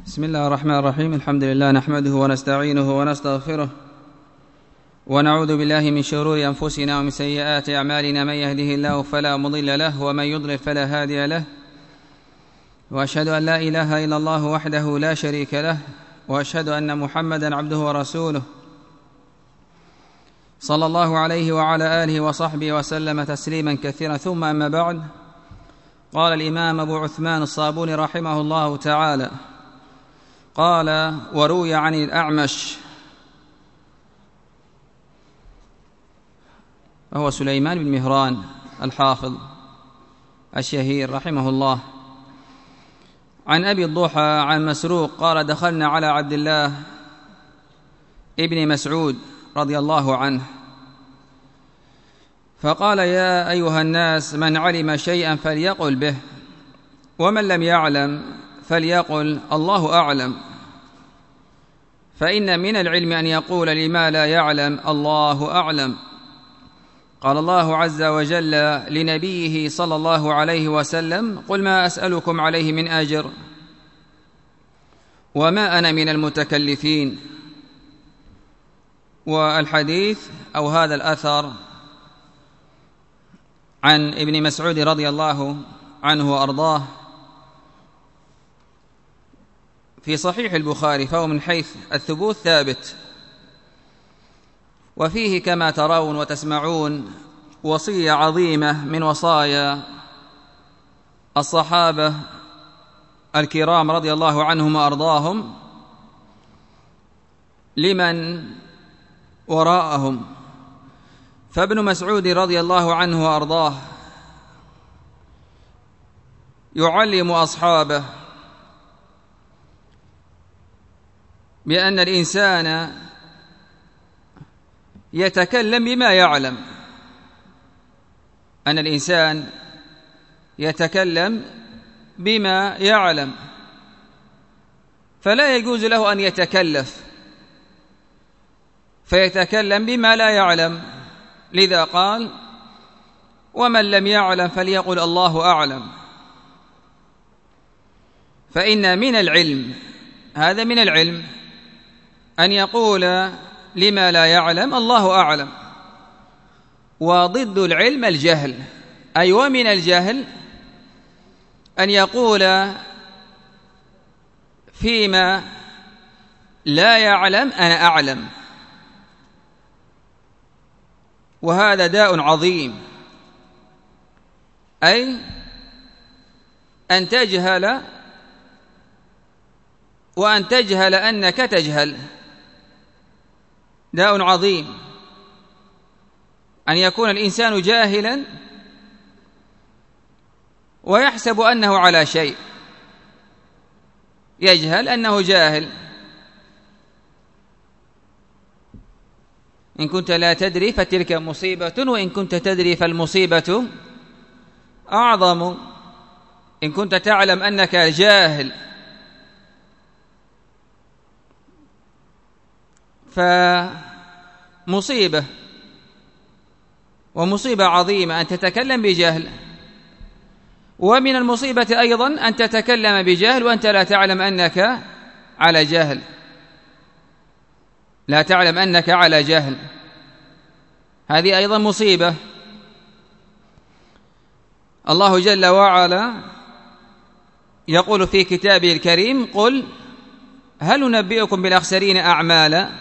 بسم الله الرحمن الرحيم. الحمد لله نحمده ونستعينه ونستغفره ونعوذ بالله من شرور أنفسنا ومن سيئات أعمالنا، من يهده الله فلا مضل له ومن يضلل فلا هادي له، وأشهد أن لا إله إلا الله وحده لا شريك له، وأشهد أن محمدًا عبده ورسوله صلى الله عليه وعلى آله وصحبه وسلم تسليما كثيرا. ثم أما بعد، قال الإمام أبو عثمان الصابوني رحمه الله تعالى قال: وروي عن الأعمش، وهو سليمان بن مهران الحافظ الشهير رحمه الله، عن أبي الضحى عن مسروق قال: دخلنا على عبد الله ابن مسعود رضي الله عنه فقال: يا أيها الناس، من علم شيئا فليقل به، ومن لم يعلم فليقل الله أعلم، فإن من العلم أن يقول لما لا يعلم الله أعلم. قال الله عز وجل لنبيه صلى الله عليه وسلم: قل ما أسألكم عليه من أجر وما أنا من المتكلفين. والحديث أو هذا الأثر عن ابن مسعود رضي الله عنه وأرضاه في صحيح البخاري، فهو من حيث الثبوت ثابت، وفيه كما ترون وتسمعون وصية عظيمة من وصايا الصحابة الكرام رضي الله عنهم وأرضاهم لمن وراءهم. فابن مسعود رضي الله عنه وأرضاه يعلم أصحابه بأن الإنسان يتكلم بما يعلم، أن الإنسان يتكلم بما يعلم، فلا يجوز له أن يتكلف فيتكلم بما لا يعلم. لذا قال: ومن لم يعلم فليقل الله أعلم. فإن من العلم، هذا من العلم، أن يقول لما لا يعلم الله أعلم. وضد العلم الجهل، أي ومن الجهل أن يقول فيما لا يعلم أنا أعلم، وهذا داء عظيم، أي أن تجهل وأن تجهل أنك تجهل، داء عظيم. أن يكون الإنسان جاهلا ويحسب أنه على شيء، يجهل أنه جاهل. إن كنت لا تدري فتلك مصيبة، وإن كنت تدري فالمصيبة أعظم. إن كنت تعلم أنك جاهل فمصيبة، ومصيبة عظيمة أن تتكلم بجهل. ومن المصيبة أيضا أن تتكلم بجهل وأنت لا تعلم أنك على جهل، لا تعلم أنك على جهل، هذه أيضا مصيبة. الله جل وعلا يقول في كتابه الكريم: قل هل ننبئكم بالأخسرين أعمالا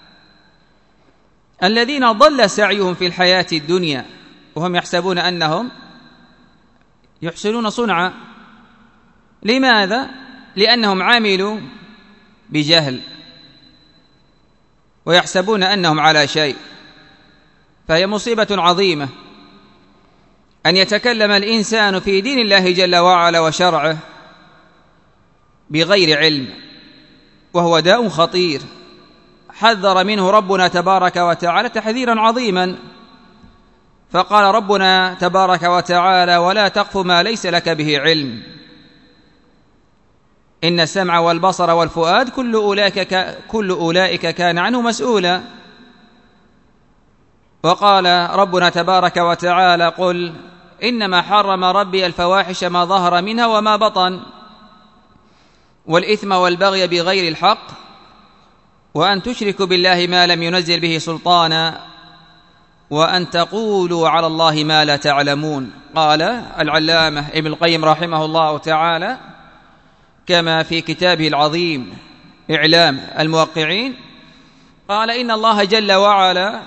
الذين ضل سعيهم في الحياة الدنيا وهم يحسبون أنهم يحسنون صنعا. لماذا؟ لأنهم عملوا بجهل ويحسبون أنهم على شيء. فهي مصيبة عظيمة أن يتكلم الإنسان في دين الله جل وعلا وشرعه بغير علم، وهو داء خطير حذر منه ربنا تبارك وتعالى تحذيرا عظيما. فقال ربنا تبارك وتعالى: ولا تقف ما ليس لك به علم، إن السمع والبصر والفؤاد كل أولئك كان عنه مسؤولا. وقال ربنا تبارك وتعالى: قل إنما حرم ربي الفواحش ما ظهر منها وما بطن، والإثم والبغي بغير الحق، وأن تشركوا بالله ما لم ينزل به سلطانا، وأن تقولوا على الله ما لا تعلمون. قال العلامة ابن القيم رحمه الله تعالى كما في كتابه العظيم إعلام الموقعين، قال إن الله جل وعلا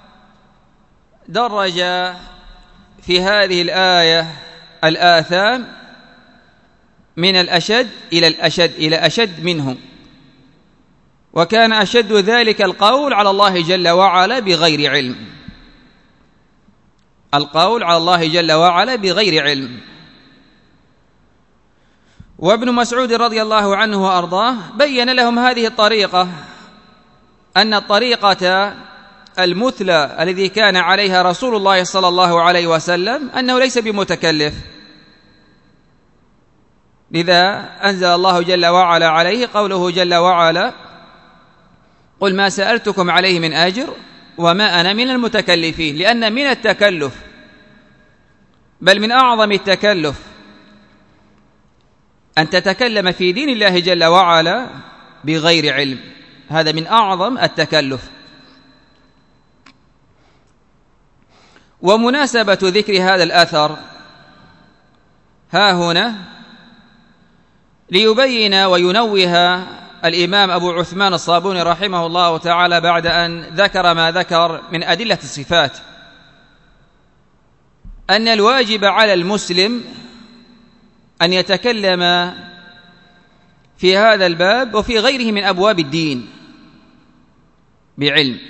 درج في هذه الآية الآثام من الأشد إلى أشد منهم، وكان أشد ذلك القول على الله جل وعلا بغير علم، القول على الله جل وعلا بغير علم. وابن مسعود رضي الله عنه وأرضاه بين لهم هذه الطريقة، أن الطريقة المثلى الذي كان عليها رسول الله صلى الله عليه وسلم أنه ليس بمتكلف، لذا أنزل الله جل وعلا عليه قوله جل وعلا: قل ما سألتكم عليه من أجر وما أنا من المتكلفين. لأن من التكلف، بل من أعظم التكلف، أن تتكلم في دين الله جل وعلا بغير علم، هذا من أعظم التكلف. ومناسبة ذكر هذا الأثر ها هنا ليبين وينوه الإمام أبو عثمان الصابوني رحمه الله تعالى بعد أن ذكر ما ذكر من أدلة الصفات، أن الواجب على المسلم أن يتكلم في هذا الباب وفي غيره من أبواب الدين بعلم،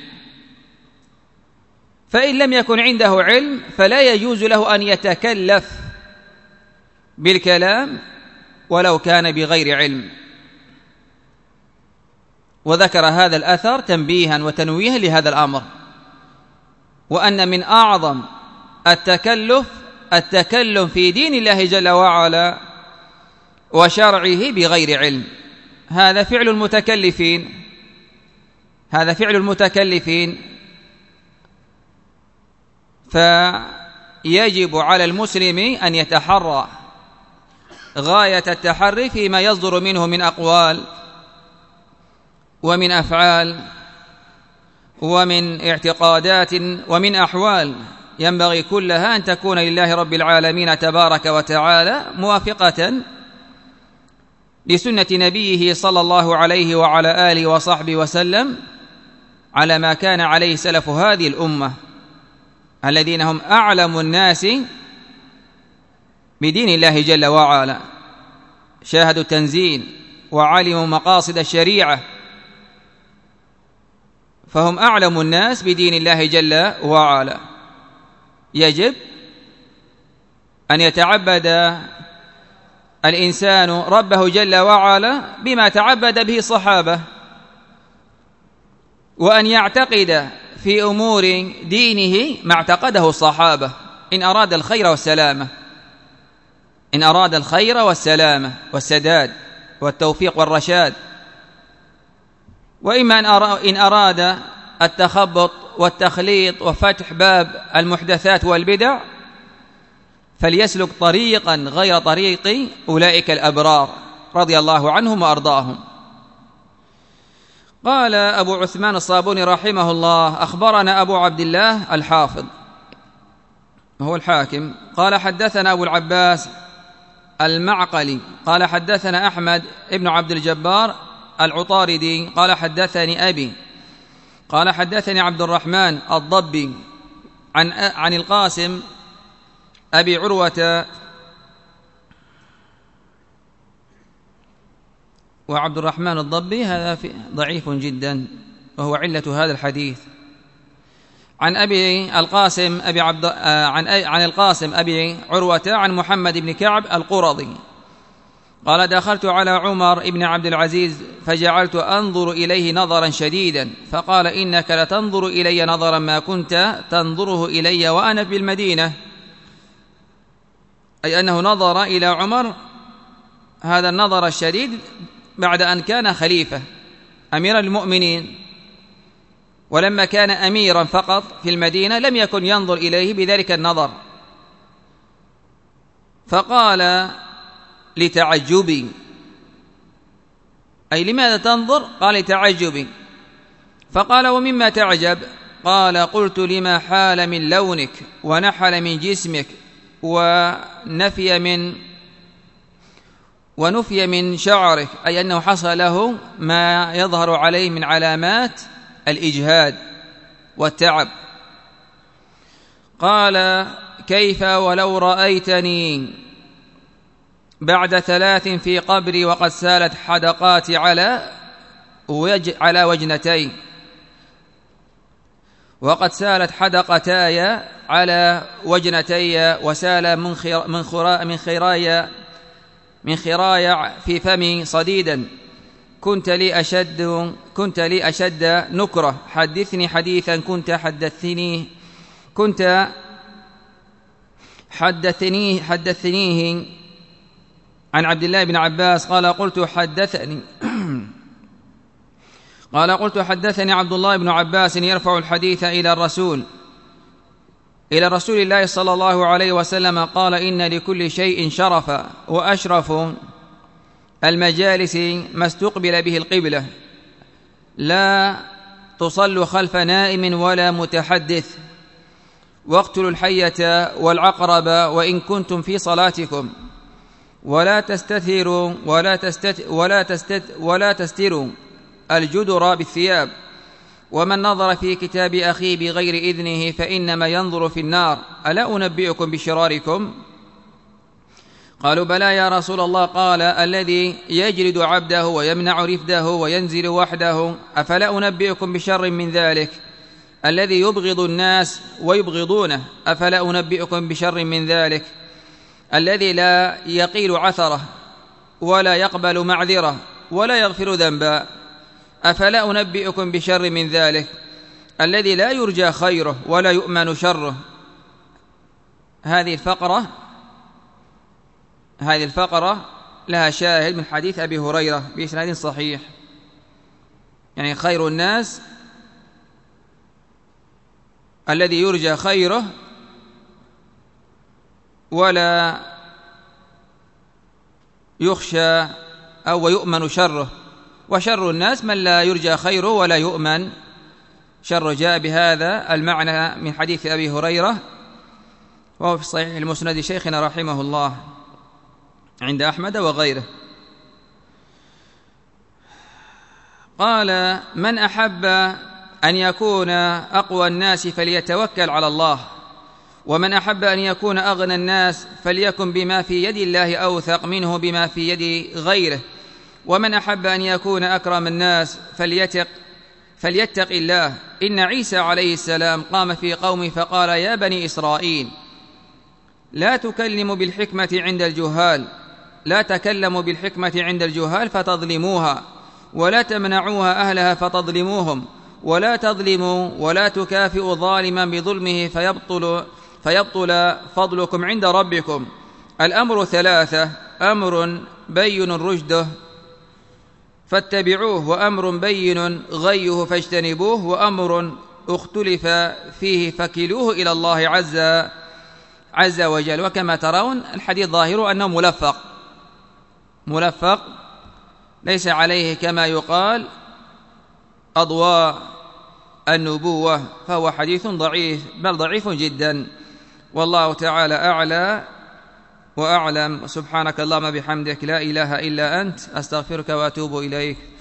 فإن لم يكن عنده علم فلا يجوز له أن يتكلف بالكلام ولو كان بغير علم. وذكر هذا الأثر تنبيها وتنويها لهذا الأمر، وأن من أعظم التكلم في دين الله جل وعلا وشرعه بغير علم. هذا فعل المتكلفين، فيجب على المسلم أن يتحرى غاية التحري فيما يصدر منه من أقوال ومن أفعال ومن اعتقادات ومن أحوال، ينبغي كلها أن تكون لله رب العالمين تبارك وتعالى موافقة لسنة نبيه صلى الله عليه وعلى آله وصحبه وسلم، على ما كان عليه سلف هذه الأمة الذين هم أعلم الناس بدين الله جل وعلا، شاهدوا التنزيل وعلموا مقاصد الشريعة، فهم أعلم الناس بدين الله جل وعلا. يجب أن يتعبد الإنسان ربه جل وعلا بما تعبد به الصحابة، وأن يعتقد في أمور دينه ما اعتقده الصحابة إن أراد الخير والسلامة والسداد والتوفيق والرشاد. وإما إن أراد التخبط والتخليط وفتح باب المحدثات والبدع فليسلك طريقا غير طريق أولئك الأبرار رضي الله عنهم وأرضاهم. قال أبو عثمان الصابوني رحمه الله: أخبرنا أبو عبد الله الحافظ وهو الحاكم قال حدثنا أبو العباس المعقلي قال حدثنا أحمد ابن عبد الجبار العطاردي قال حدثني أبي قال حدثني عبد الرحمن الضبي عن القاسم أبي عروة، وعبد الرحمن الضبي هذا ضعيف جدا وهو علة هذا الحديث. عن القاسم أبي عروة عن محمد بن كعب القرظي قال: دخلت على عمر بن عبد العزيز فجعلت أنظر إليه نظرا شديدا، فقال: إنك لتنظر إلي نظرا ما كنت تنظره إلي وأنا في المدينة، أي أنه نظر إلى عمر هذا النظر الشديد بعد أن كان خليفة أمير المؤمنين، ولما كان أميرا فقط في المدينة لم يكن ينظر إليه بذلك النظر، فقال لتعجبي أي لماذا تنظر؟ قال لتعجبي. فقال ومما تعجب؟ قال قلت لما حال من لونك ونحل من جسمك ونفي من شعرك، أي أنه حصل له ما يظهر عليه من علامات الإجهاد والتعب. قال كيف ولو رأيتني بعد 3 في قبري وقد سالت حدقاتي على وجنتي، وقد سالت حدقتاي على وجنتي وسال من خرايا في فمي صديدا، كنت لي أشد نكرة، حدثني حديثا كنت حدثنيه عن عبد الله بن عباس قال قلت حدثني عبد الله بن عباس يرفع الحديث إلى رسول الله صلى الله عليه وسلم قال إن لكل شيء شرفا، وأشرف المجالس ما استقبل به القبلة، لا تصل خلف نائم ولا متحدث، واقتلوا الحية والعقرب وإن كنتم في صلاتكم، ولا تستروا الجدر بالثياب، ومن نظر في كتاب أخيه بغير إذنه فإنما ينظر في النار، ألا أنبئكم بشراركم؟ قالوا بلى يا رسول الله. قال الذي يجلد عبده ويمنع رفده وينزل وحده، أفلا أنبئكم بشر من ذلك؟ الذي يبغض الناس ويبغضونه، أفلا أنبئكم بشر من ذلك؟ الذي لا يقيل عثره ولا يقبل معذرة ولا يغفر ذنبا، أفلا أنبئكم بشر من ذلك؟ الذي لا يرجى خيره ولا يؤمن شره. هذه الفقرة لها شاهد من حديث أبي هريرة بإسناد صحيح، يعني خير الناس الذي يرجى خيره ولا يخشى أو يؤمن شره، وشر الناس من لا يرجى خيره ولا يؤمن شره. جاء بهذا المعنى من حديث أبي هريرة، وهو في صحيح المسند شيخنا رحمه الله عند أحمد وغيره. قال من أحب أن يكون أقوى الناس فليتوكل على الله، ومن أحب أن يكون أغنى الناس فليكن بما في يد الله أوثق منه بما في يد غيره، ومن أحب أن يكون أكرم الناس فليتق الله. إن عيسى عليه السلام قام في قومه فقال يا بني إسرائيل لا تكلموا بالحكمة عند الجهال فتظلموها، ولا تمنعوها أهلها فتظلموهم، ولا تظلموا ولا تكافئوا ظالما بظلمه فيبطل فضلكم عند ربكم. الأمر 3: أمر بين رشده فاتبعوه، وأمر بين غيه فاجتنبوه، وأمر اختلف فيه فكلوه إلى الله عز وجل. وكما ترون الحديث ظاهر أنه ملفق ليس عليه كما يقال أضواء النبوة، فهو حديث ضعيف، بل ضعيف جدا. والله تعالى أعلى وأعلم. سبحانك اللهم بحمدك لا إله إلا أنت، أستغفرك وأتوب إليك.